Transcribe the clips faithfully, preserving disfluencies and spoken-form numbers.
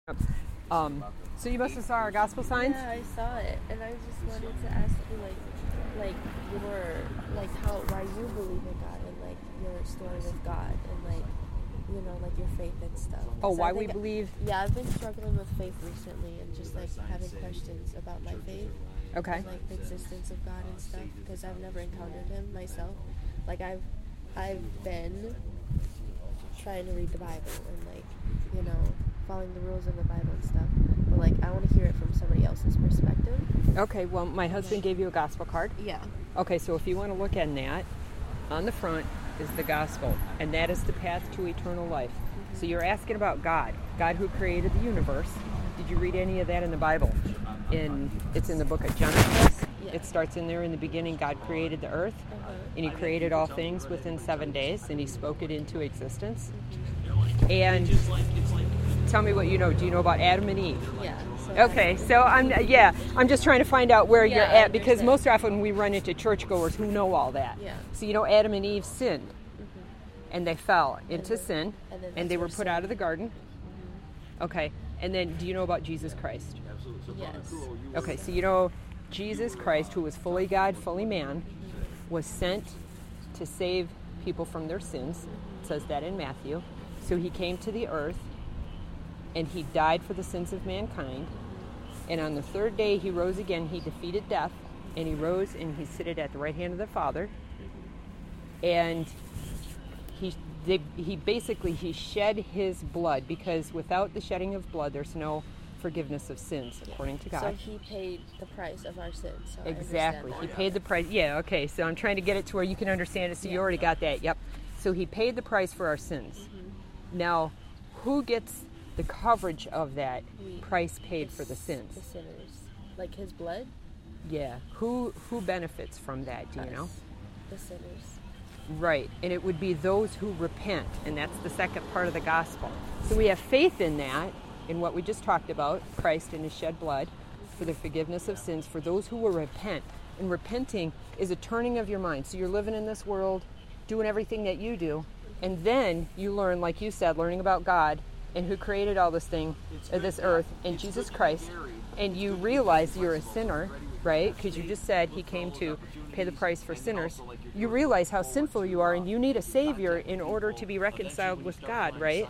Um, so you must have saw our gospel signs? Yeah, I saw it, and I just wanted to ask you, like, like your, like how, why you believe in God, and like your story with God, and like, you know, like your faith and stuff. Oh, why we believe? Yeah, I've been struggling with faith recently, and just like having questions about my faith. Okay. And, like the existence of God and stuff, because I've never encountered Him myself. Like I've, I've been trying to read the Bible and like, you know, following the rules of the Bible and stuff, but like I want to hear it from somebody else's perspective. Okay, well, my husband gave you a gospel card. Yeah. Okay, so if you want to look at that, on the front is the gospel, and that is the path to eternal life. Mm-hmm. So you're asking about God, God who created the universe. Did you read any of that in the Bible? In it's in the book of Genesis. Yeah. It starts in there in the beginning. God created the earth, uh-huh. and He created all things within seven days, and He spoke it into existence. Mm-hmm. And tell me what you know. Do you know about Adam and Eve? Yeah. So okay, so I'm yeah, I'm just trying to find out where yeah, you're at, because most often we run into churchgoers who know all that. Yeah. So you know Adam and Eve sinned, mm-hmm. and they fell into then, sin, and, and they were put sin. out of the garden. Mm-hmm. Okay, and then do you know about Jesus Christ? Yes. Okay, so you know Jesus Christ, who was fully God, fully man, was sent to save people from their sins. It says that in Matthew. So He came to the earth, and He died for the sins of mankind. And on the third day He rose again. He defeated death, and He rose and He seated at the right hand of the Father. And He they, he basically He shed His blood, because without the shedding of blood there's no forgiveness of sins, according to God. So He paid the price of our sins. So exactly. I He paid the price. Yeah, okay. So I'm trying to get it to where you can understand it. So yeah. You already got that. Yep. So He paid the price for our sins. Mm-hmm. Now, who gets the coverage of that we, price paid for the sins? The sinners. Like His blood? Yeah. Who who benefits from that, do you Us. know? The sinners. Right. And it would be those who repent, and that's the second part of the gospel. So we have faith in that, in what we just talked about, Christ and His shed blood for the forgiveness of sins, for those who will repent. And repenting is a turning of your mind. So you're living in this world, doing everything that you do, and then you learn, like you said, learning about God and who created all this thing, uh, this earth, and Jesus Christ, and you realize you're a sinner, right? Because you just said He came to pay the price for sinners. You realize how sinful you are, and you need a Savior in order to be reconciled with God, right?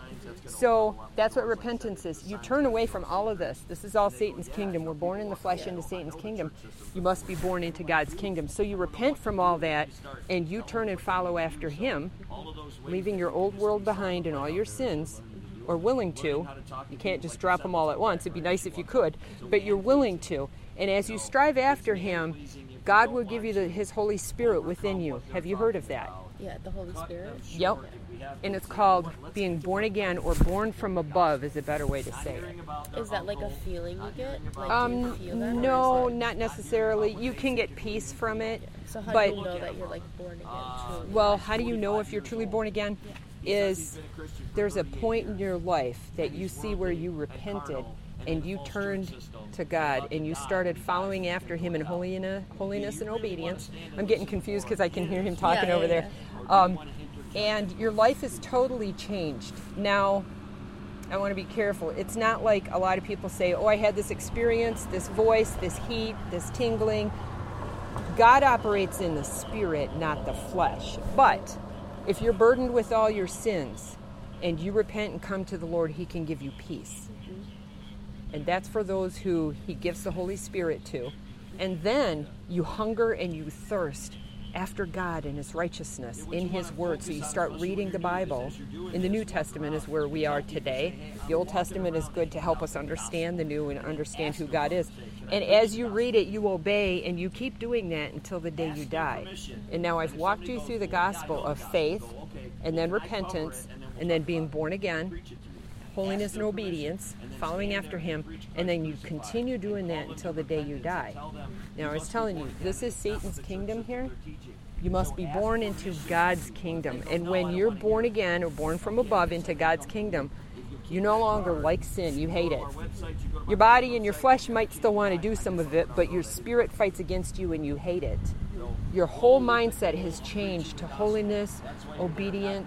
So that's what repentance is. You turn away from all of this. This is all Satan's kingdom. We're born in the flesh into Satan's kingdom. You must be born into God's kingdom. So you repent from all that, and you turn and follow after Him, leaving your old world behind and all your sins, or willing to. You can't just drop them all at once. It'd be nice if you could, but you're willing to. And as you strive after Him, God will give you the, His Holy Spirit within you. Have you heard of that? Yeah, the Holy Spirit. Yep. And it's called being born again, or born from above is a better way to say it. Is that like a feeling you get? Like, um, do you feel that, no, that... not necessarily. You can get peace from it. So how but, do you know that you're like born again? Truly? Well, how do you know if you're truly born again? Yeah. Is there's a point in your life that you see where you repented and you turned to God and you started following after Him in holiness, holiness and obedience. I'm getting confused because I can hear him talking yeah, over yeah, there. Yeah. Um, and your life is totally changed. Now, I want to be careful. It's not like a lot of people say, oh, I had this experience, this voice, this heat, this tingling. God operates in the spirit, not the flesh. But if you're burdened with all your sins and you repent and come to the Lord, He can give you peace. Mm-hmm. And that's for those who He gives the Holy Spirit to. And then you hunger and you thirst after God and His righteousness in His Word. So you start reading the Bible. In the New Testament is where we are today. The Old Testament is good to help us understand the New and understand who God is. And as you read it, you obey, and you keep doing that until the day you die. And now I've walked you through the gospel of faith, and then repentance, and then being born again, holiness and obedience, following after Him, and then you continue doing that until the day you die. Now, I was telling you, this is Satan's kingdom here. You must be born into God's kingdom. And when you're born again, or born from above into God's kingdom, you no longer like sin. You hate it. Your body and your flesh might still want to do some of it, but your spirit fights against you and you hate it. Your whole mindset has changed to holiness, obedience,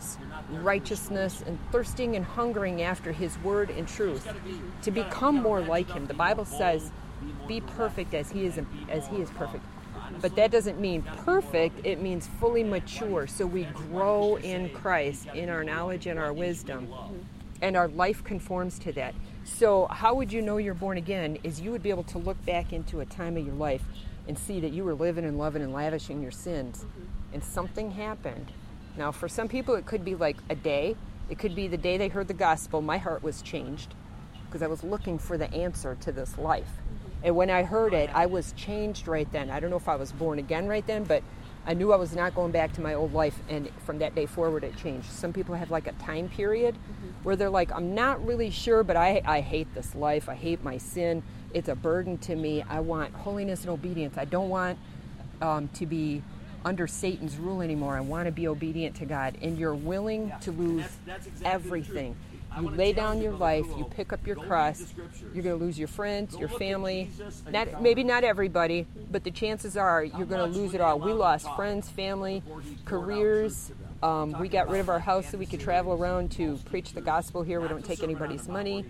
righteousness and thirsting and hungering after his word and truth to become more like him. The Bible says, be perfect as he is as he is perfect. But that doesn't mean perfect, it means fully mature. So we grow in Christ, in our knowledge and our wisdom, and our life conforms to that. So how would you know you're born again is you would be able to look back into a time of your life and see that you were living and loving and lavishing your sins, and something happened. Now, for some people, it could be like a day. It could be the day they heard the gospel. My heart was changed because I was looking for the answer to this life. And when I heard it, I was changed right then. I don't know if I was born again right then, but I knew I was not going back to my old life, and from that day forward, it changed. Some people have like a time period mm-hmm. where they're like, I'm not really sure, but I, I hate this life. I hate my sin. It's a burden to me. I want holiness and obedience. I don't want um, to be under Satan's rule anymore. I want to be obedient to God. And you're willing to lose that's, that's exactly everything. You lay down your life, you pick up your cross, you're going to lose your friends, your family, not maybe not everybody, but the chances are you're going to lose it all. We lost friends, family, careers. Um, we got rid of our house so we could travel around to preach the gospel here. We don't take anybody's money.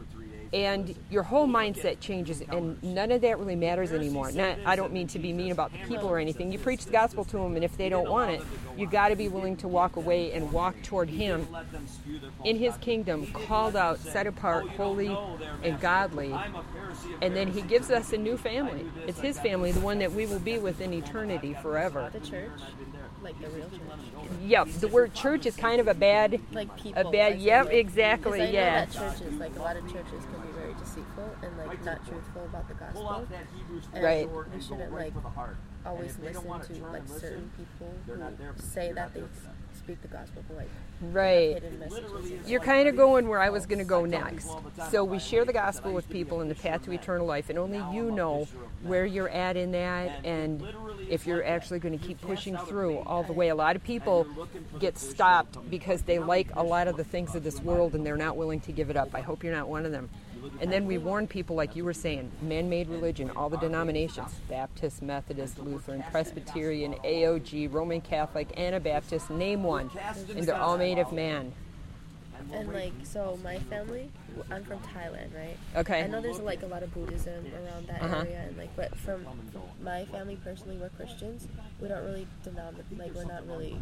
And your whole mindset changes, and none of that really matters anymore. Not, I don't mean to be mean about the people or anything. You preach the gospel to them, and if they don't want it, you got to be willing to walk away and walk toward him in his kingdom, called out, set apart, holy, and godly. And then he gives us a new family. It's his family, the one that we will be with in eternity forever. The church? Like the real church? Yeah, the word church is kind of a bad, like people, a bad. Yep, exactly. I know yeah. that churches, like a lot of churches, can be very deceitful and like not truthful about the gospel. And right. we shouldn't like always listen to like certain people who say that they speak the gospel, but like right. hidden messages. You're kind of going where I was going to go next. So we share the gospel with people in the path to eternal life, and only you know where you're at in that, and if you're actually going to keep pushing through all the way. A lot of people get stopped because they like a lot of the things of this world and they're not willing to give it up. I hope you're not one of them. And then we warn people, like you were saying, man-made religion, all the denominations, Baptist, Methodist, Lutheran, Presbyterian, A O G, Roman Catholic, Anabaptist, name one, and they're all made of man. And like, so my family, I'm from Thailand, right? Okay. I know there's like a lot of Buddhism around that uh-huh. area, and like, but from my family personally, we're Christians. We don't really denom like we're not really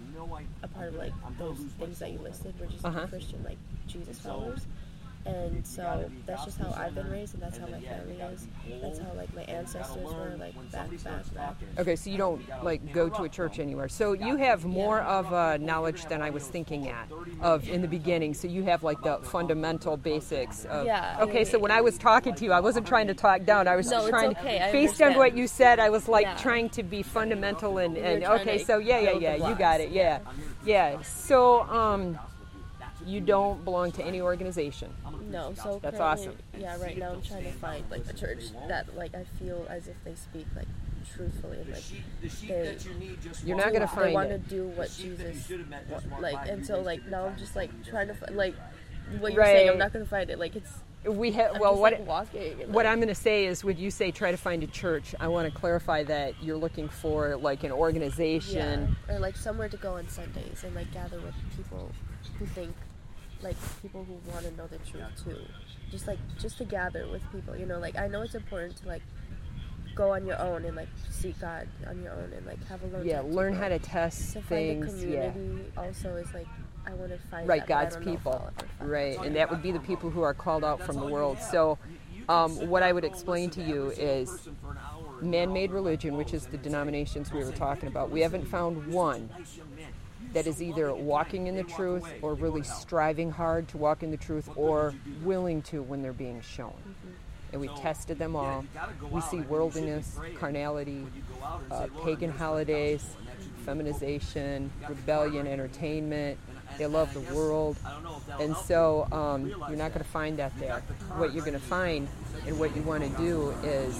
a part of like those things that you listed. We're just uh-huh. Christian, like Jesus followers. And so that's just how I've been raised, and that's how my family is. That's how like my ancestors were, like back, back, back. Okay, so you don't like go to a church anywhere. So you have more yeah. of a knowledge than I was thinking at of in the beginning. So you have like the fundamental basics of. Yeah. Okay, so when I was talking to you, I wasn't trying to talk down. I was no, just trying it's okay. to, I based understand. on what you said, I was like yeah. trying to be fundamental and, and okay. To So yeah, yeah, yeah. You got it. Yeah, yeah. So um, you don't belong to any organization. No, so that's awesome. Yeah, right now I'm trying to find like a church that like I feel as if they speak like truthfully and like they. You're not gonna find They want to it. do what Jesus like, and so like now I'm just like trying to find, like what you're right. saying. I'm not gonna find it. Like it's. We have I'm well. just, What like, walking and, what like, I'm going to say is, when you say try to find a church, I want to clarify that you're looking for like an organization, yeah, or like somewhere to go on Sundays and like gather with people who think. Like people who want to know the truth too, just like just to gather with people, you know. Like I know it's important to like go on your own and like seek God on your own and like have a learn. Yeah, learn how to test to things. Find a community yeah. also is like I want to find right that, God's people, right, and that would be the people who are called out from the world. So, um, what I would explain to you is man-made religion, which is the denominations we were talking about. We haven't found one that is either walking in the truth or really striving hard to walk in the truth or willing to when they're being shown. Mm-hmm. And we tested them all. We see worldliness, carnality, uh, pagan holidays, feminization, rebellion, entertainment. They love the world. And so um, you're not going to find that there. What you're going to find and what you want to do is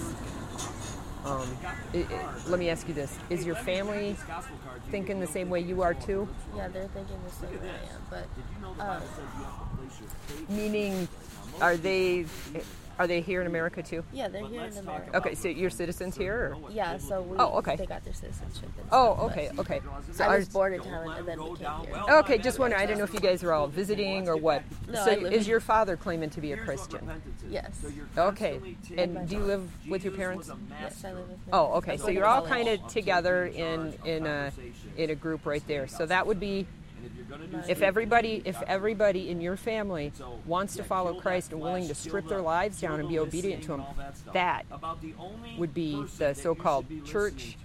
Um, it, it, let me ask you this. Is your family thinking the same way you are too? Yeah, they're thinking the same way I am. But, uh, meaning, are they, Are they here in America too? Yeah, they're here in America. Okay, so you're citizens here? Or? Yeah, so we, Oh, okay. they got their citizenship. And Oh, stuff, okay, but okay. So I was ours- born in Thailand and then we came here. Okay, just wondering. I didn't know if you guys are all visiting or what. No, so I live is in- your father claiming to be a Christian? Yes. Okay. And do you live with your parents? Yes, I live with my Oh, okay. parents. So you're all kind of together in in a in a group right there. So that would be if everybody if everybody in your family wants to follow Christ and willing to strip their lives down and be obedient to Him, that would be the so-called church.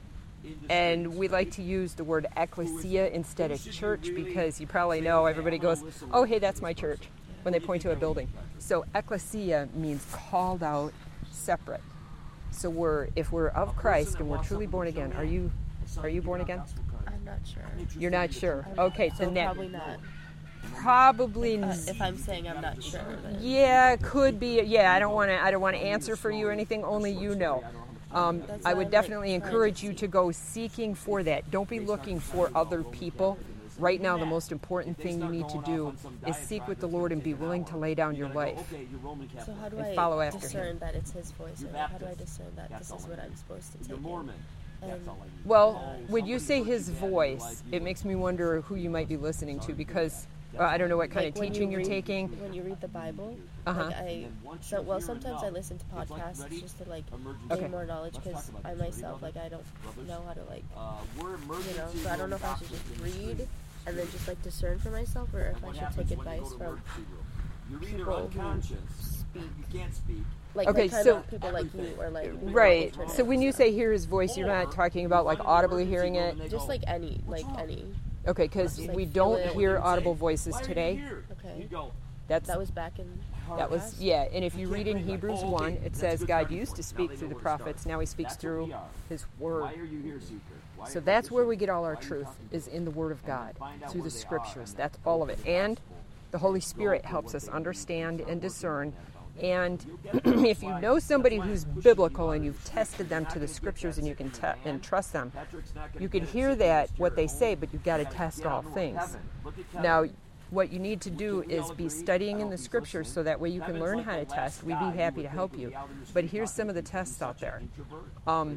And we like to use the word ecclesia instead of church because you probably know everybody goes, oh, hey, that's my church, when they point to a building. So ecclesia means called out, separate. So we're if we're of Christ and we're truly born again, are you are you born again? I'm not sure. You're not sure. I'm- Okay, so then that probably not. probably Uh, if I'm saying I'm not sure, then yeah, could be. Yeah, I don't want to. I don't want to answer for you or anything. Only you know. Um, That's I why would I'm, definitely like, trying encourage to you see. to go seeking for that. Don't be looking for other people. Right now, the most important thing you need to do is seek with the Lord and be willing to lay down your life. So how do and I follow after discern him. that it's His voice? Or how do I discern that this is what I'm supposed to take in? And Well, when you say His voice, it makes me wonder who you might be listening to because uh, I don't know what kind like of when teaching you you're read, taking. When you read the Bible, Uh-huh. like I, so well sometimes I listen to podcasts just to like Okay. gain more knowledge because I myself like I don't know how to like you know so I don't know if I should just read and then just like discern for myself or if I should take advice from people who speak like Okay, like kind so- of people like you or like Right. internet So when you stuff. say hear His voice, you're not talking about like audibly hearing it. just like any like any Okay, because Just, like, we feel don't it. hear audible voices today. okay That's that was back in that was past? yeah. And if you read in Hebrews one, it says God used to speak through the prophets. Now He speaks through His Word. So that's where we get all our truth is in the Word of God through the Scriptures. That's all of it. And the Holy Spirit helps us understand and discern. And if you know somebody who's biblical and you've tested them to the Scriptures and you can te- and trust them, you can hear that what they say, but you've got to test all things. Now, what you need to do is be studying in the Scriptures so that way you can learn how to test. We'd be happy to help you. But here's some of the tests out there. Um,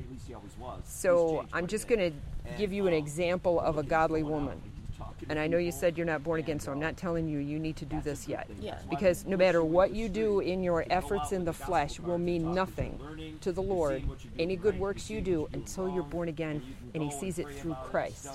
so I'm just going to give you an example of a godly woman. And I know you said you're not born again, so I'm not telling you you need to do this yet. Yeah. Because no matter what you do in your efforts in the flesh will mean nothing to the Lord, any good works you do, until you're born again and He sees it through Christ.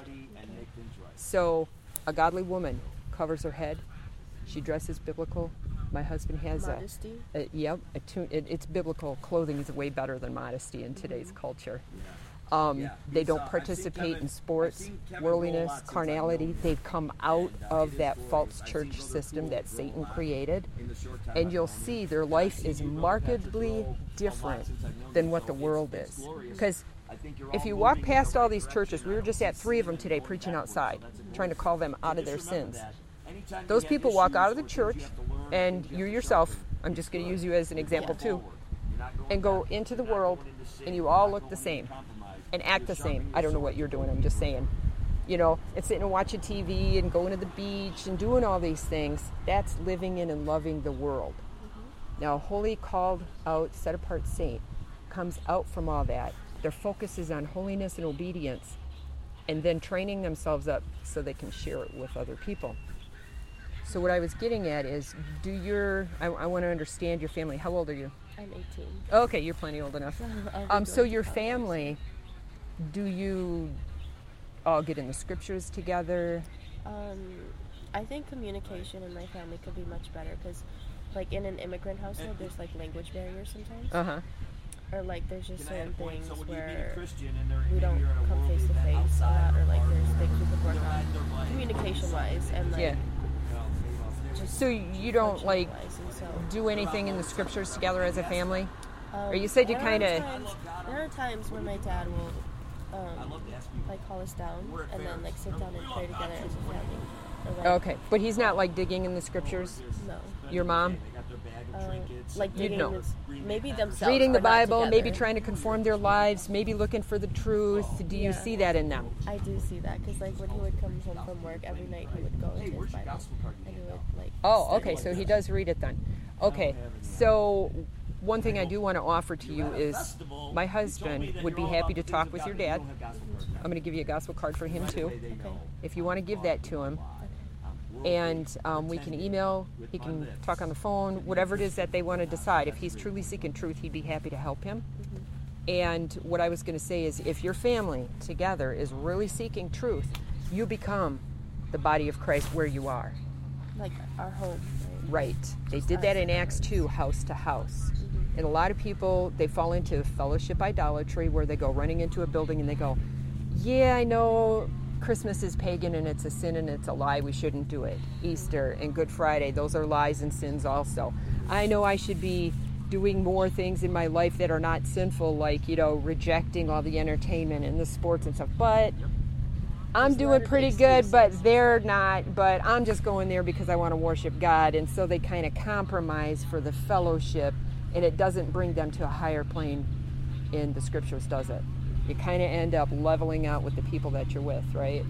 So a godly woman covers her head. She dresses biblical. My husband has a, modesty a yep, a tu- it, it's biblical. Clothing is way better than modesty in today's culture. Um, they don't participate in sports, worldliness, carnality. They've come out of that false church system that Satan created. And you'll see their life is markedly different than what the world is. Because if you walk past all these churches, we were just at three of them today preaching outside, trying to call them out of their sins. Those people walk out of the church, and you yourself, I'm just going to use you as an example too, and go into the world, and you all look the same and act the same. I don't know what you're doing, I'm just saying. You know, and sitting and watching T V and going to the beach and doing all these things, that's living in and loving the world. Mm-hmm. Now, a holy, called out, set apart saint comes out from all that. Their focus is on holiness and obedience, and then training themselves up so they can share it with other people. So what I was getting at is, do your, I, I want to understand your family. How old are you? I'm eighteen. Okay, you're plenty old enough. I'll be Um, so going your to college. family, do you all get in the scriptures together? Um, I think communication in my family could be much better because, like, in an immigrant household, there's like language barriers sometimes, Uh-huh. or like there's just certain things where we don't come face to face a lot, or like there's things we could work on communication-wise, and like Yeah. just So you don't, like, functioning-wise, and so, do anything in the scriptures together as a family? um, or you said you there are kinda- times- There are times when my dad will, um, like call us down and then like sit down and pray together as a family. Or, like, Okay, but he's not, like, digging in the scriptures? No. Your mom? Uh, like You'd digging know. this- maybe themselves. Reading the but not Bible, maybe together. trying to conform their lives, maybe looking for the truth. Do you Yeah. see that in them? I do see that because like when he would come home from work every night, he would go into his Bible and he would like. Oh, okay, so he does read it then. Okay, so one thing I do want to offer to you is my husband would be happy to talk with your dad. I'm going to give you a gospel card for him too. Okay. If you want to give that to him. And um, we can email, he can talk on the phone, whatever it is that they want to decide. If he's truly seeking truth, he'd be happy to help him. Mm-hmm. And what I was going to say is, if your family together is really seeking truth, you become the body of Christ where you are. Like our home. Right. They did that in Acts two, house to house. Mm-hmm. And a lot of people, they fall into fellowship idolatry, where they go running into a building and they go, yeah, I know Christmas is pagan and it's a sin and it's a lie, we shouldn't do it. Easter and Good Friday, those are lies and sins also. I know I should be doing more things in my life that are not sinful, like, you know, rejecting all the entertainment and the sports and stuff, but I'm doing pretty good, but they're not, but I'm just going there because I want to worship God. And so they kind of compromise for the fellowship, and it doesn't bring them to a higher plane in the scriptures, does it? You kind of end up leveling out with the people that you're with, right?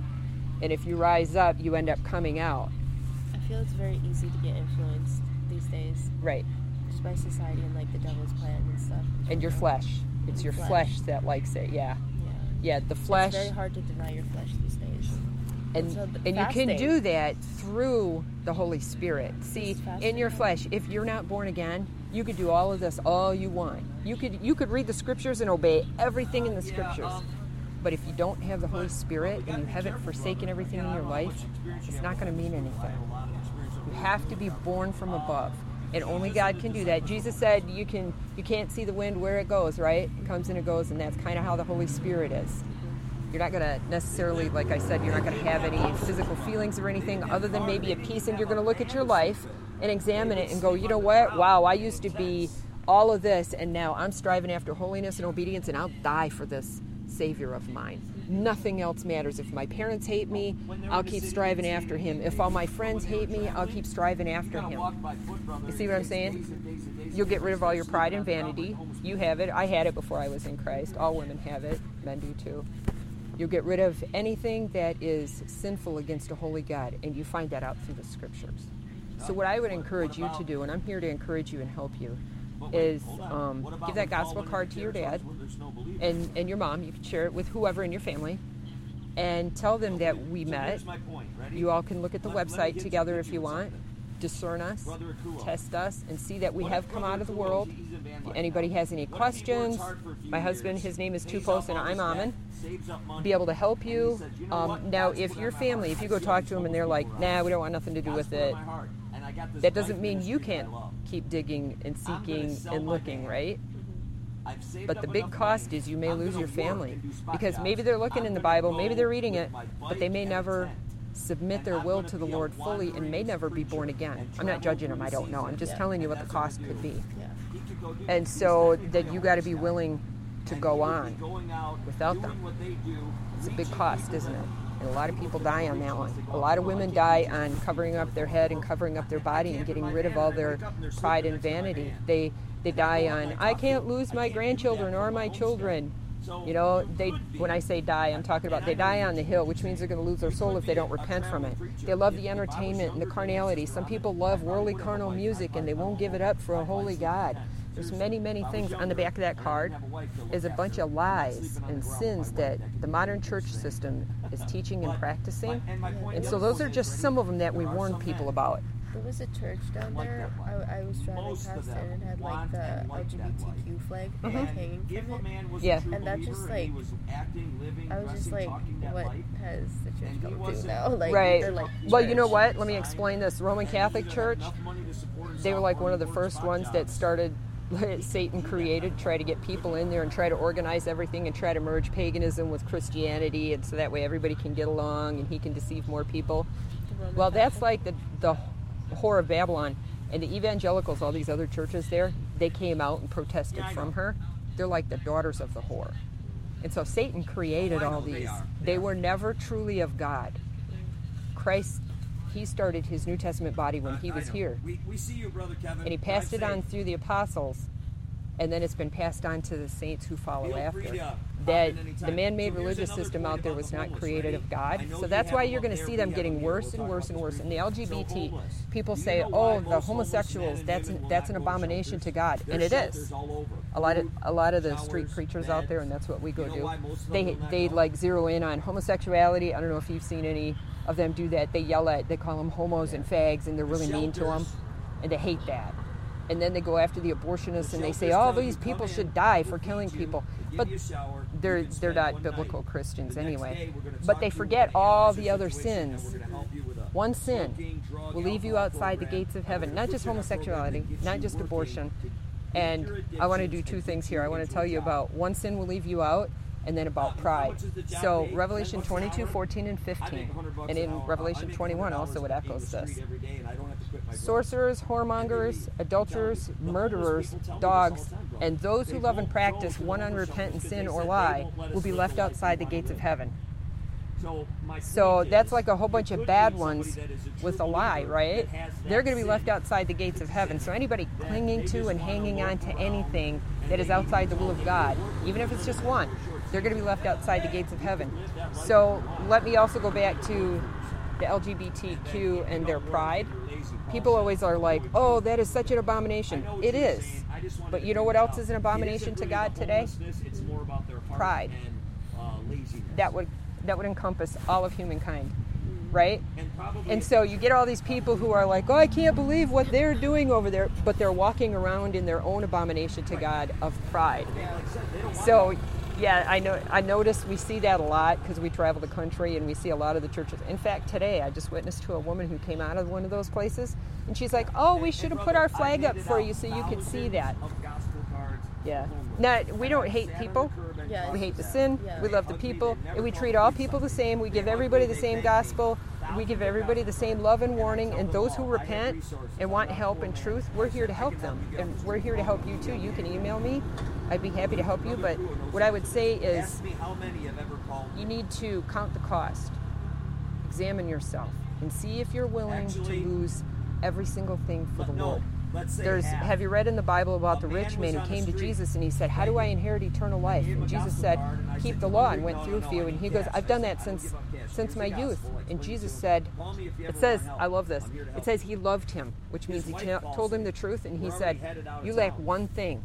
And if you rise up, you end up coming out. I feel it's very easy to get influenced these days. Right. Just by society and like the devil's plan and stuff. And your flesh. It's your flesh. flesh that likes it, yeah. Yeah. Yeah, the flesh. It's very hard to deny your flesh these days. And, so the and you fasting, can do that through the Holy Spirit. See, in your flesh, if you're not born again, you could do all of this all you want. You could you could read the scriptures and obey everything in the scriptures. But if you don't have the Holy Spirit and you haven't forsaken everything in your life, it's not going to mean anything. You have to be born from above. And only God can do that. Jesus said you can you can't see the wind where it goes, right? It comes and it goes, and that's kind of how the Holy Spirit is. You're not going to necessarily, like I said, you're not going to have any physical feelings or anything other than maybe a peace, and you're going to look at your life and examine it and go, you know what? Wow, I used to be all of this, and now I'm striving after holiness and obedience, and I'll die for this Savior of mine. Nothing else matters. If my parents hate me, I'll keep striving after Him. If all my friends hate me, I'll keep striving after Him. You see what I'm saying? You'll get rid of all your pride and vanity. You have it. I had it before I was in Christ. All women have it. Men do too. You'll get rid of anything that is sinful against a holy God, and you find that out through the scriptures. So what I would encourage you to do, and I'm here to encourage you and help you, is um, give that gospel card to your dad and, and your mom. You can share it with whoever in your family, and tell them that we met. You all can look at the website together if you want. Discern us, test us, and see that we have come out of the world. If anybody has any questions, my husband, his name is Tupos, and I'm Amen. Be able to help you. Um, now, if your family, if you go talk to them and they're like, nah, we don't want nothing to do with it, that doesn't mean you can't keep digging and seeking and looking, right? But the big cost is you may lose your family, because maybe they're looking in the Bible, maybe they're reading it, but they may never submit their will to the Lord fully and may never be born again. I'm not judging them, I don't know. I'm just telling you what the cost could be. And so that you got to be willing to go on without them. It's a big cost, isn't it? And a lot of people die on that one. A lot of women die on covering up their head and covering up their body and getting rid of all their pride and vanity. They they die on, I can't lose my grandchildren or my children. You know, they. When I say die, I'm talking about they die on the hill, which means they're going to lose their soul if they don't repent from it. They love the entertainment and the carnality. Some people love worldly carnal music, and they won't give it up for a holy God. There's many, many things on the back of that card is a bunch of lies and sins that the modern church system is teaching and practicing. And so those are just some of them that we warn people about. There was a church down there. I, I was driving past it and it had like the L G B T Q flag mm-hmm. like hanging from it. Yeah. And that just like, I was just like, what has the church come to now? Like, right. Like well, you know what? Let me explain this. Roman Catholic Church, they were like one of the first ones that started, Satan created, try to get people in there and try to organize everything and try to merge paganism with Christianity, and so that way everybody can get along and he can deceive more people. Well, that's like the the whore of Babylon, and the evangelicals, all these other churches there, they came out and protested from her. They're like the daughters of the whore. And so Satan created all these. They were never truly of God. Christ, he started his New Testament body when he was here. And he passed it on through the apostles and then it's been passed on to the saints who follow after. That the man-made religious system out there was not created of God. So that's why you're going to see them getting worse and worse and worse. And the L G B T, people say, oh, the homosexuals, that's an, that's an abomination to God. And it is. A lot of a lot of the street preachers out there, and that's what we go do. They they like zero in on homosexuality. I don't know if you've seen any of them do that. They yell at, they call them homos and fags, and they're really mean to them, and they hate that. And then they go after the abortionists, and they say, oh, these people should die for killing people. But they're they're not biblical Christians anyway. But they forget all the other sins. One sin will leave you outside the gates of heaven. Not just homosexuality, not just abortion. And I want to do two things here. I want to tell you about one sin will leave you out, and then about pride. So Revelation twenty-two, fourteen, and fifteen. And in Revelation twenty-one also it echoes this. Sorcerers, whoremongers, adulterers, murderers, dogs, and those who love and practice one unrepentant sin or lie will be left outside the gates of heaven. So that's like a whole bunch of bad ones with a lie, right? They're going to be left outside the gates of heaven. So anybody clinging to and hanging on to anything that is outside the will of God, even if it's just one, they're going to be left outside the gates of heaven. So let me also go back to the L G B T Q and their pride. People always are like, oh, that is such an abomination. It is. But you know what else is an abomination to God today? Pride. That would that would encompass all of humankind, right? And so you get all these people who are like, oh, I can't believe what they're doing over there, but they're walking around in their own abomination to God of pride. So, yeah, I know. I notice we see that a lot because we travel the country and we see a lot of the churches. In fact, today I just witnessed to a woman who came out of one of those places, and she's like, oh, we should have put our flag up for you so you could see that. Yeah. Now, we don't hate people. Yeah. We hate the sin. Yeah. We love the people. And we treat all people the same. We give everybody the same gospel. We give everybody the same love and warning. And those who repent and want help and truth, we're here to help them. And we're here to help you too. You can email me. I'd be happy to help you. But what I would say is you need to count the cost. Examine yourself and see if you're willing to lose every single thing for the Lord. There's, have you read in the Bible about the rich man who came to Jesus and he said, how do I inherit eternal life? And Jesus said, keep the law, and went through for you. And he goes, I've done that since since my youth. And Jesus said, it says, I love this, it says he loved him, which means he t- told him the truth, and he said, you lack one thing.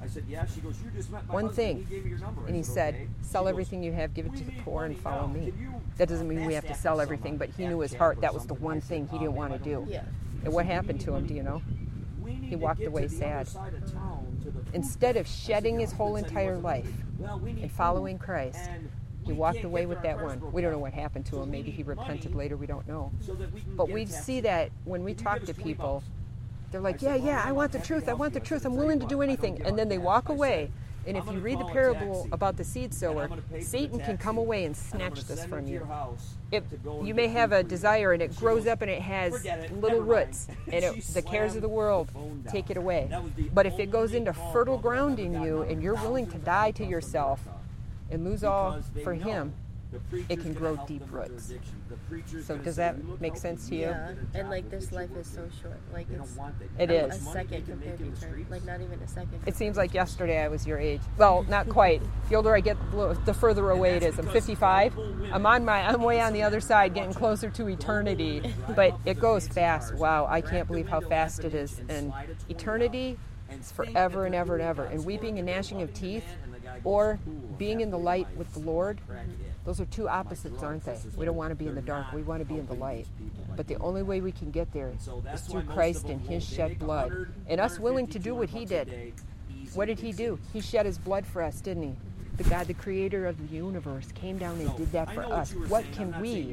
One thing. And he said, sell everything you have, give it to the poor, and follow me. That doesn't mean we have to sell everything, but he knew his heart that was the one thing he didn't want to do. And what happened to him, do you know? He walked away sad. Instead of shedding his whole entire life and following Christ, he walked away with that one. We don't know what happened to him. Maybe he repented later. We don't know. But we see that when we talk to people, they're like, yeah, yeah, I want the truth. I want the truth. I'm willing to do anything. And then they walk away. And if you read the parable about the seed sower, Satan can come away and snatch this from you. It, you may have a desire and it grows up and it has little roots, and it, the cares of the world take it away. But if it goes into fertile ground in you and you're willing to die to yourself and lose all for Him, it can grow deep roots. So does that make sense to you? Yeah, and like this life is so short. Like it's it is. a second compared to eternity. Like not even a second. It seems like yesterday I was your age. Well, not quite. The older I get, the further away it is. I'm fifty-five. I'm on my, I'm way on the other side, getting closer to eternity. But it goes fast. Wow, I can't believe how fast it is. And eternity is forever and ever and ever. And weeping and gnashing of teeth, or being in the light with the Lord, those are two opposites, aren't they? We don't want to be in the dark. We want to be in the light. But the only way we can get there is through Christ and His shed blood. And us willing to do what He did. What did He do? He shed His blood for us, didn't He? The God, the creator of the universe, came down and did that for us. What can we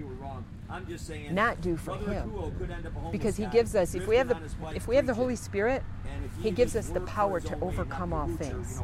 not do for Him? Because He gives us, if we have the if we have the Holy Spirit, He gives us the power to overcome all things.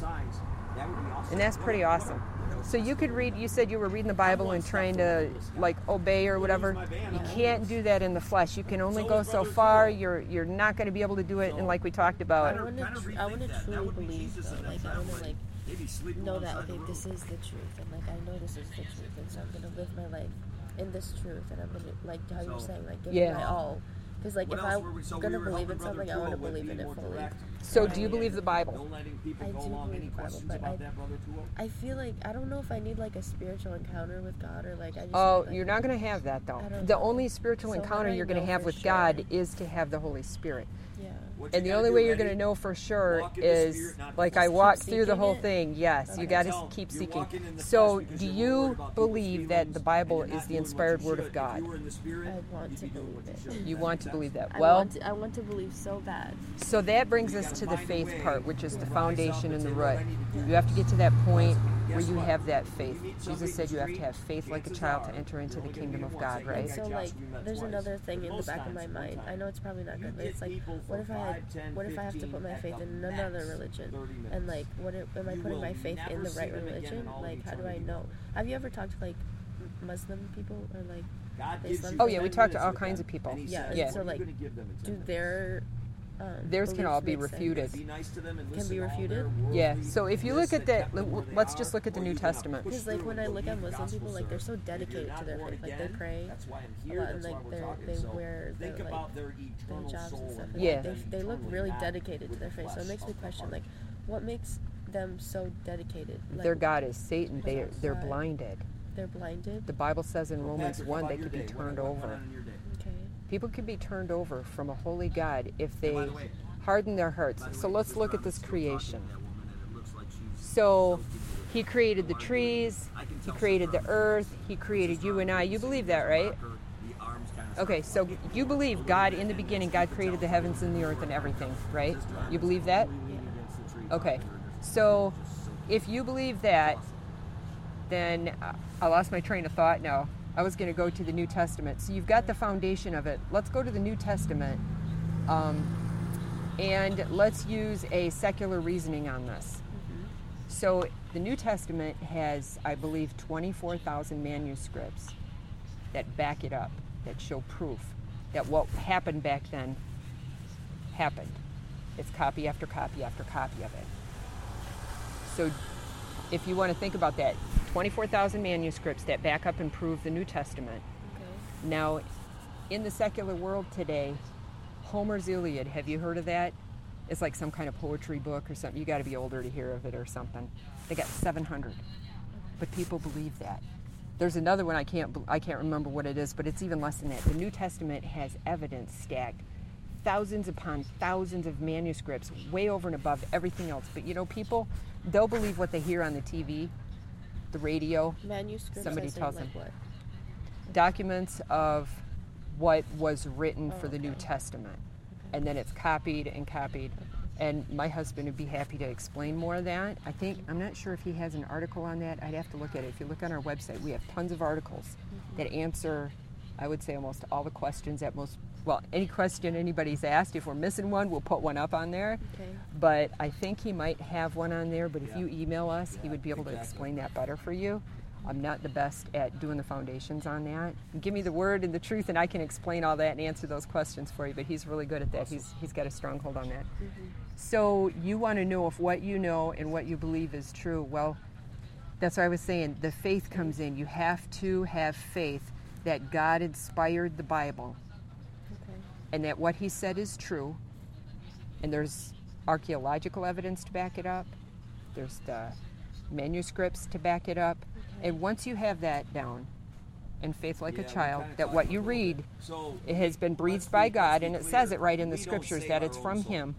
And that's pretty awesome. So you could read, you said you were reading the Bible and trying to like obey or whatever. You can't do that in the flesh. You can only go so far. You're you're not going to be able to do it. And like we talked about. I want to tr- I want to truly believe though. Like I want to like know that okay, this is the truth, and like I know this is the truth, and so I'm going to live my life in this truth, and I'm going to like how you're saying like give yeah. it my all. Because, like, if I'm going to believe in something, I want to believe in it fully. So do you believe the Bible? I do believe the Bible, but I, I feel like, I don't know if I need, like, a spiritual encounter with God, or, like, I just... Oh, like, you're not going to have that, though. I don't The know. only spiritual So encounter how do I you're going to know have for with sure? God is to have the Holy Spirit. Yeah. And the only way you're going to know for sure is, like I walked through the whole thing, yes, you got to keep seeking. So do you believe that the Bible is the inspired word of God? I want to believe it. You want to believe that? I Well, want to, I want to believe so bad. so that brings us to the faith part, which is the foundation and the root. You have to get to that point where you have that faith. Jesus said you have to have faith like a child to enter into the kingdom of God, right? So, like, there's another thing in the back of my mind. I know it's probably not good, but it's like, what if I had, what if I have to put my faith in another religion? And, like, what if, am I putting my faith in the right religion? Like, how do I know? Have you ever talked to, like, Muslim people or, like, Islam Oh yeah, we people? talk to all kinds of people. Yeah, Yeah. so, like, do their um, Theirs can all be beliefs make refuted. sense? Can be refuted? Yeah. So if you look at that, let's just look at the New Testament. Because, like, when I look at Muslim people, like, they're so dedicated to their faith. Like, they pray a lot, and, like, they're, they wear the, like, their hijabs and stuff. And, Yeah. like, they, they look really dedicated to their faith. So it makes me question, like, what makes them so dedicated? Like, Their God is Satan. They they're Why? blinded. They're blinded? The Bible says in Romans one they could be turned over. Okay. People can be turned over from a holy God if they harden their hearts. So let's look at this creation. So he created the trees, he created the earth, he created you and I. You believe that, right? Okay, so you believe God, in the beginning, God created the heavens and the earth and everything, right? You believe that? Okay, so if you believe that, then I lost my train of thought now. I was going to go to the New Testament. So you've got the foundation of it. Let's go to the New Testament. Um, and let's use a secular reasoning on this. Mm-hmm. So the New Testament has, I believe, twenty-four thousand manuscripts that back it up, that show proof that what happened back then happened. It's copy after copy after copy of it. So if you want to think about that, twenty-four thousand manuscripts that back up and prove the New Testament. Okay. Now, in the secular world today, Homer's Iliad, have you heard of that? It's like some kind of poetry book or something. You got to be older to hear of it or something. They got seven hundred, but people believe that. There's another one I can't I can't remember what it is, but it's even less than that. The New Testament has evidence stacked, thousands upon thousands of manuscripts, way over and above everything else. But you know, people, they'll believe what they hear on the T V, the radio. Manuscripts, Somebody as in, tells like, them. what? Documents of what was written Oh, for the New okay. Testament. And then it's copied and copied. And my husband would be happy to explain more of that. I think, I'm not sure if he has an article on that. I'd have to look at it. If you look on our website, we have tons of articles Mm-hmm. that answer, I would say, almost all the questions that most, well, any question anybody's asked. If we're missing one, we'll put one up on there. Okay. But I think he might have one on there, but if you email us, he would be able to explain that better for you. I'm not the best at doing the foundations on that. Give me the word and the truth, and I can explain all that and answer those questions for you, but he's really good at that. He's He's got a stronghold on that. Mm-hmm. So you want to know if what you know and what you believe is true. Well, that's what I was saying. The faith comes in. You have to have faith that God inspired the Bible Okay. and that what he said is true. And there's archaeological evidence to back it up. There's the manuscripts to back it up. Okay. And once you have that down, and faith like Yeah, a we child, kinda that talked what about you a little read, bit. So, it has been let's breathed be- by let's God, be and it clear. says it right in the We don't scriptures save that our it's own from soul. him.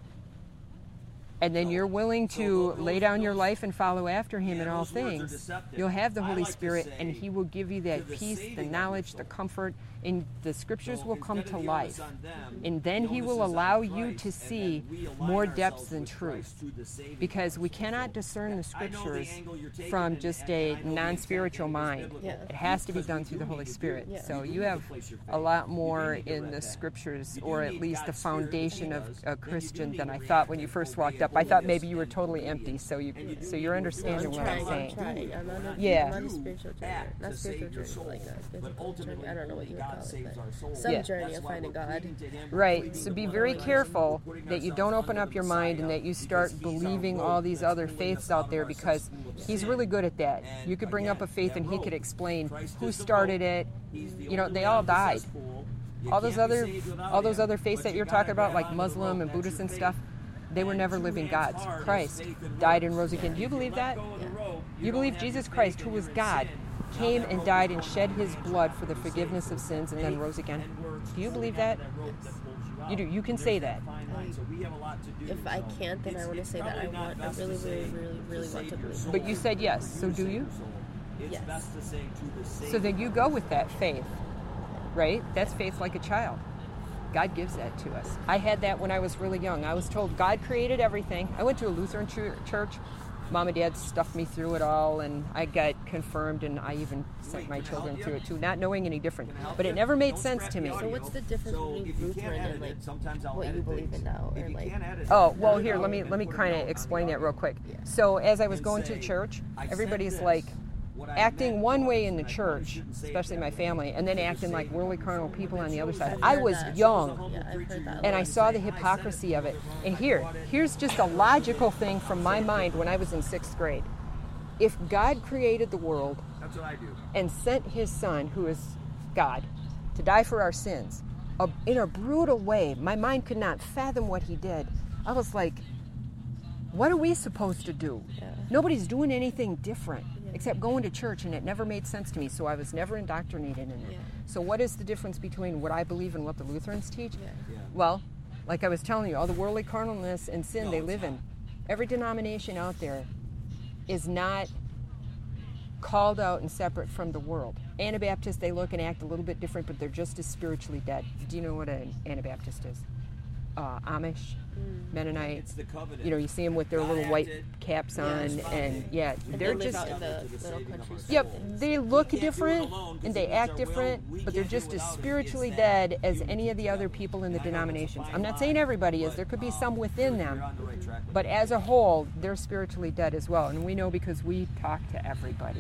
And then No. you're willing So to those- lay down your those- life and follow after him Yeah, in all those words are things. deceptive. You'll have the I Holy like to Spirit, say and he will give you that to the peace, the saving of knowledge, your the soul. comfort, and the scriptures So will come instead to of the life. onus on them, And then the he onus will is on allow you Christ, to and see then we align more ourselves depths than with Christ truth. through the saving Because of we our cannot soul. discern the I know the scriptures angle you're taking, from and- just and a I know the intent non-spiritual is mind. biblical. Yeah. It has to be Because done we through the do Holy need to do Spirit. it. Yeah. So You you do have need to place your a faith. lot You do more need to in let the that. scriptures, You do or at need least the God's Spirit within foundation of us. a Then you do Christian need than to I react thought when you and first obey walked and up. I thought holiness maybe you were and totally obedience. empty, so you And you do so need you're to understanding do I'm what I'm trying, saying. I'm trying. I'm on a, Yeah. I'm on a spiritual journey. Act Not to spiritual save your journey, soul. but like a But physical ultimately, journey. I don't know what only you would God call it, saves our but soul. some Yeah. journey That's of why finding we're God. pleading to him, Right, pleading so the be blood very of Christ, careful putting that you ourselves don't open under up the your mind Messiah, and that you because start he's our believing road all these that's other pulling faiths us out of there, our because cesspool of he's sin. really good at that. And You could bring up a again, faith that and he road, could explain Christ who is the started road. it. He's the You know, only they way all out of the died. cesspool. all those other all those other faiths that you're talking about, like Muslim and Buddhist and stuff, they were never living gods. Christ died and rose again. Do you believe that? You believe Jesus Christ, who was God, came and died and shed his blood for the forgiveness of sins and then rose again? Do you believe that? You do. You can say that. If I can't, then I want to say that I want. I really, really, really, really want to believe. But you said yes. So do you? Yes. So then you go with that faith, right? That's faith like a child. God gives that to us. I had that when I was really young. I was told God created everything. I went to a Lutheran ch- church. Mom and Dad stuffed me through it all, and I got confirmed, and I even sent my children through it too, not knowing any different. But it never made sense to me. So what's the difference between Lutheran and like what you believe in now, or like? Oh well, here let me let me kind of explain that real quick. So as I was going to church, everybody's like acting one way in the church, especially my family, and then acting like worldly carnal people on the other side. I was young, Yeah, I've heard that. and I saw the hypocrisy of it. And here, here's just a logical thing from my mind when I was in sixth grade. If God created the world and sent his son, who is God, to die for our sins, a, in a brutal way, my mind could not fathom what he did. I was like, what are we supposed to do? Yeah. Nobody's doing anything different except going to church, and it never made sense to me, so I was never indoctrinated in it. Yeah. So what is the difference between what I believe and what the Lutherans teach? Yeah. Yeah. Well, like I was telling you, all the worldly carnalness and sin they live in, every denomination out there is not called out and separate from the world. Anabaptists, they look and act a little bit different, but they're just as spiritually dead. Do you know what an Anabaptist is? Uh, Amish, Mm. Mennonite. It's the covenant. You know, you see them with their little white caps on, Yeah. and yeah, And they're they live just. out in the little country. Yep, they look different and they act different, but they're just as spiritually dead as any of the other people in the denominations. I'm not saying everybody is, there could be some within them, but as a whole, they're spiritually dead as well, and we know because we talk to everybody.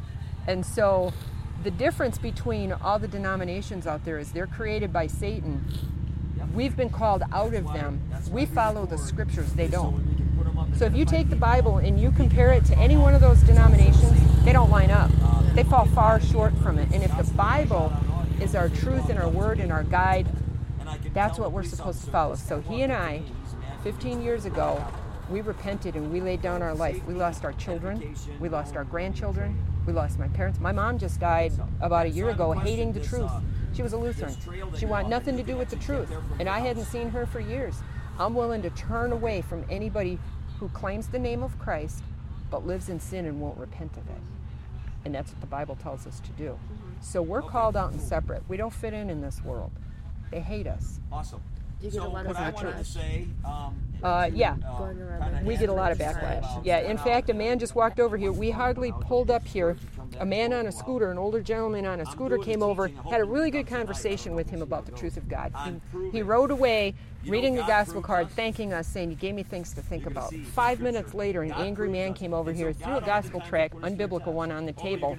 And so the difference between all the denominations out there is they're created by Satan. We've been called out of them. We follow the scriptures, they don't. So if you take the Bible and you compare it to any one of those denominations, they don't line up. They fall far short from it. And if the Bible is our truth and our word and our guide, that's what we're supposed to follow. So he and I, fifteen years ago, we repented and we laid down our life. We lost our children. We lost our grandchildren. We lost my parents. My mom just died about a year ago hating the truth. She was a Lutheran. She wanted nothing to do with the truth. And I hadn't seen her for years. I'm willing to turn away from anybody who claims the name of Christ but lives in sin and won't repent of it. And that's what the Bible tells us to do. So we're called out and separate. We don't fit in in this world. They hate us. Awesome. Do you get a lot of what I wanted to backlash? say, um, Uh, yeah. Going around the We get a lot of backlash. Yeah, in fact, a man just walked over here. We hardly pulled up here. A man on a scooter, an older gentleman on a scooter came over, had a really good conversation with him about the truth of God. He, he rode away reading the gospel card, thanking us, saying, you gave me things to think about. Five minutes later, an angry man came over here, threw a gospel tract, unbiblical one, on the table,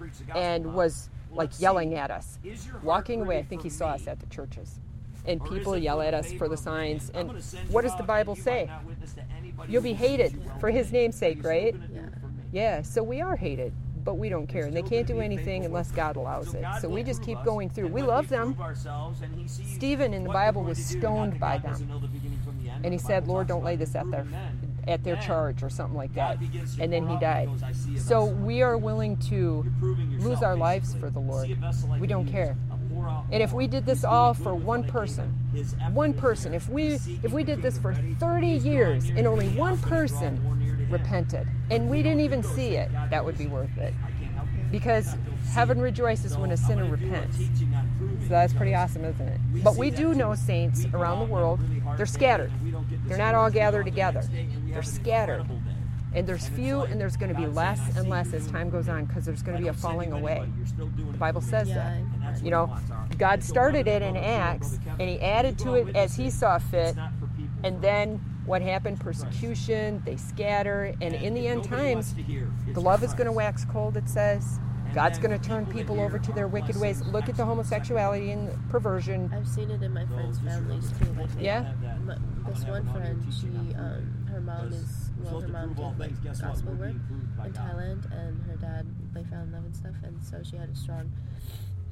and was like yelling at us. Walking away, I think he saw us at the churches. And people yell at us for the signs. And what does the Bible say? You'll be hated for his name's sake, right? Yeah. Yeah, so we are hated, but we don't care. And they can't do anything unless God allows it. So we just keep going through. We love them. Stephen in the Bible was stoned by them. And he said, Lord, don't lay this at their at their charge or something like that. And then he died. So we are willing to lose our lives for the Lord. We don't care. And if we did this all for one person, one person, if we if we did this for thirty years and only one person repented, and we didn't even see it, that would be worth it. Because heaven rejoices when a sinner repents. So that's pretty awesome, isn't it? But we do know saints around the world. They're scattered. They're not all gathered together. They're scattered. And there's few, and there's going to be less and less as time goes on, because there's going to be a falling away. The Bible says that. You know, God started it in Acts, and he added to it as he saw fit. And then what happened? Persecution, they scatter, and in the end times, the love is going to wax cold, it says. God's going to turn people over to their wicked ways. Look at the homosexuality and perversion. I've seen it in my friends' families too. Like Yeah? my, this one friend, she, um, her mom is, well, her mom did like gospel work in Thailand, and her dad, they found love and stuff, and so she had a strong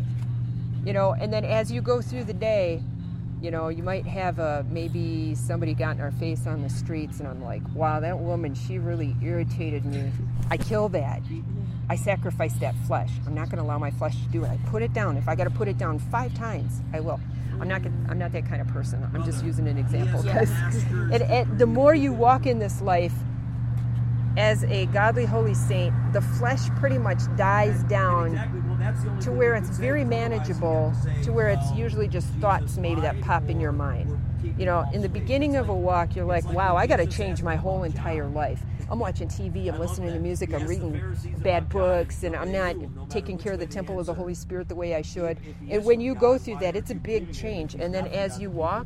day. You know, and then as you go through the day, you know, you might have a, maybe somebody got in our face on the streets, and I'm like, wow, that woman, she really irritated me. I kill that. I sacrifice that flesh. I'm not going to allow my flesh to do it. I put it down. If I got to put it down five times, I will. I'm not gonna, I'm not that kind of person. I'm just using an example. Yes. Because it, it, the more you walk in this life as a godly, holy saint, the flesh pretty much dies down Exactly. Well, that's the only to thing where we it's can say, very because otherwise you manageable, have to say, to where it's well, usually just Jesus thoughts maybe that died pop in your for- mind. for You know, in the beginning of a walk, you're like, wow, I got to change my whole entire life. I'm watching T V, I'm listening to music, I'm reading bad books, and I'm not taking care of the temple of the Holy Spirit the way I should. And when you go through that, it's a big change. And then as you walk,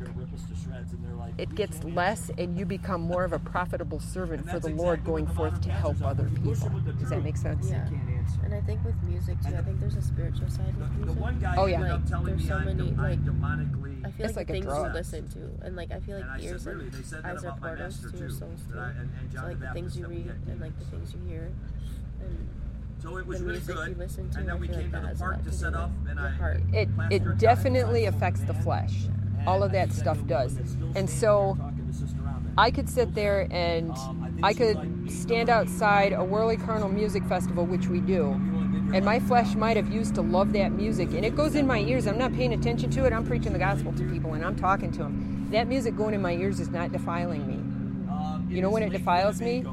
it gets less, and you become more of a profitable servant for the Lord going forth to help other people. Does that make sense? Yeah. And I think with music too, I think there's a spiritual side with music. Oh, yeah. Like, there's so many, like, I feel It's like, like the a things drug. you listen to, and like I feel like ears and eyes are portals to your souls too. So like the things you read and like the things you hear, and So it was the really music good. you listen to, And then I we feel came like to that the has a park lot to to set do up, with and your I heart. It it definitely affects the flesh. All of that stuff does. And so I could sit there and I could stand outside a Whirly Carnal Music Festival, which we do, and my flesh might have used to love that music, and it goes in my ears. I'm not paying attention to it. I'm preaching the gospel to people, and I'm talking to them. That music going in my ears is not defiling me. You know when it defiles me?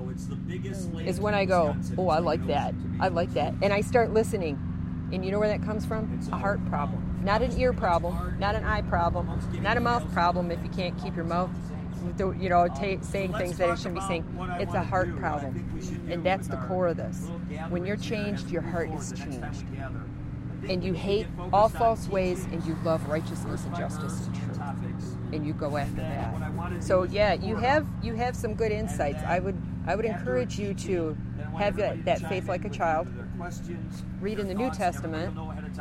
Is when I go, oh, I like that. I like that. And I start listening. And you know where that comes from? A heart problem. Not an ear problem, not an eye problem, not a mouth problem if you can't keep your mouth, you know, ta saying things that it shouldn't be saying. It's a heart problem. And that's the core of this. When you're changed, your heart is changed. And you hate all false ways, and you love righteousness and justice and truth. And you go after that. So yeah, you have you have some good insights. I would I would encourage you to have that, that faith like a child, read in the New Testament,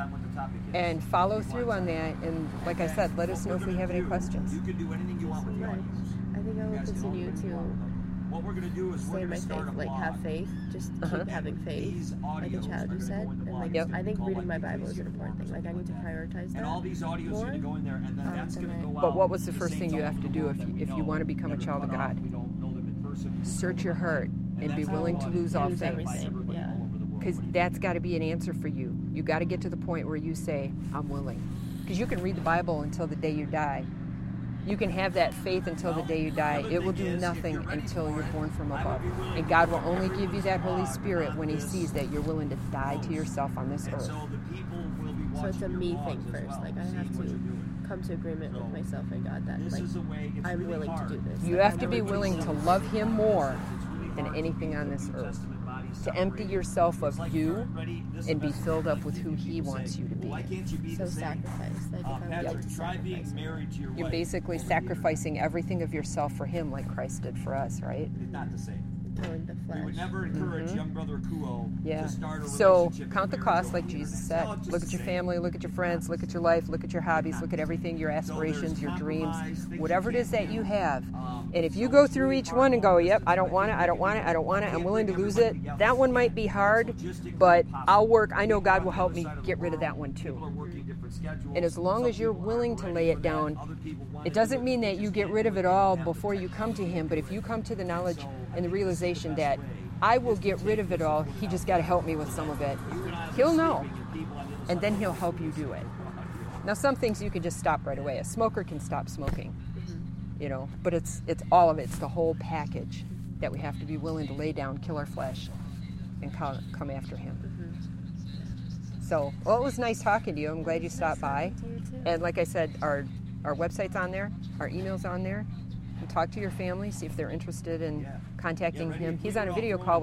and follow through on that. And like I said, let us know if we have any questions. You can do anything you want with your Right. life. I think I will continue to What we're going to do is we're stay going in my to start faith, a like blog. have faith, just Uh-huh. keep having faith, like a child you said, and like Yep. I think reading my Bible is an important thing. Like I need to prioritize that. And all these audios are more. going to go in there, and then Um, that's going to then go I- out. But what was the to first thing saints you all have to over do the if world you, that if we you know, want to become a never child of cut off, God? we don't know them in person. Search your heart and be willing to lose all Lose things. everything. Yeah. Because that's got to be an answer for you. You got to get to the point where you say, I'm willing. Because you can read the Bible until the day you die. You can have that faith until the day you die. It will do nothing until you're born from above. And God will only give you that Holy Spirit when He sees that you're willing to die to yourself on this earth. So the people will be So it's a watching me your thing vlogs as first. well, Like I seeing have what to you're doing. come to agreement with myself and God that This like is a way, it's I'm really willing hard. to do this. You Like, have I'm to be willing to love Him more than anything on this earth. To empty yourself of you and be filled up with who He wants you to be. Why can't you be So the same? sacrifice. Like if Uh, I'm Patrick, willing to try being sacrifice. married to your You're wife. basically sacrificing everything of yourself for Him like Christ did for us, right? It's not the same. Killing the We would flesh. never encourage young brother Kuo Yeah. to start a So relationship count the with a marriage cost, over like the Jesus internet. said. No, it's just Look at the your same. family, look at your friends, look at your life, look at your hobbies, look at everything, your aspirations, your dreams, whatever it is that you have. And if you go through each one and go, yep, I don't want it, I don't want it, I don't want it, I'm willing to lose it, that one might be hard, but I'll work. I know God will help me get rid of that one too. People are working different schedules. And as long as you're willing to lay it down, it doesn't mean that you get rid of it all before you come to Him, but if you come to the knowledge and the realization that I will get rid of it all, He just got to help me with some of it, He'll know, and then He'll help you do it. Now, some things you can just stop right away. A smoker can stop smoking, you know, but it's it's all of it. It's the whole package that we have to be willing to lay down, kill our flesh, and come, come after Him. So, well, it was nice talking to you. I'm glad you stopped by. To you too. And like I said, our our website's on there, our email's on there. You talk to your family, see if they're interested in contacting him. He's on a video call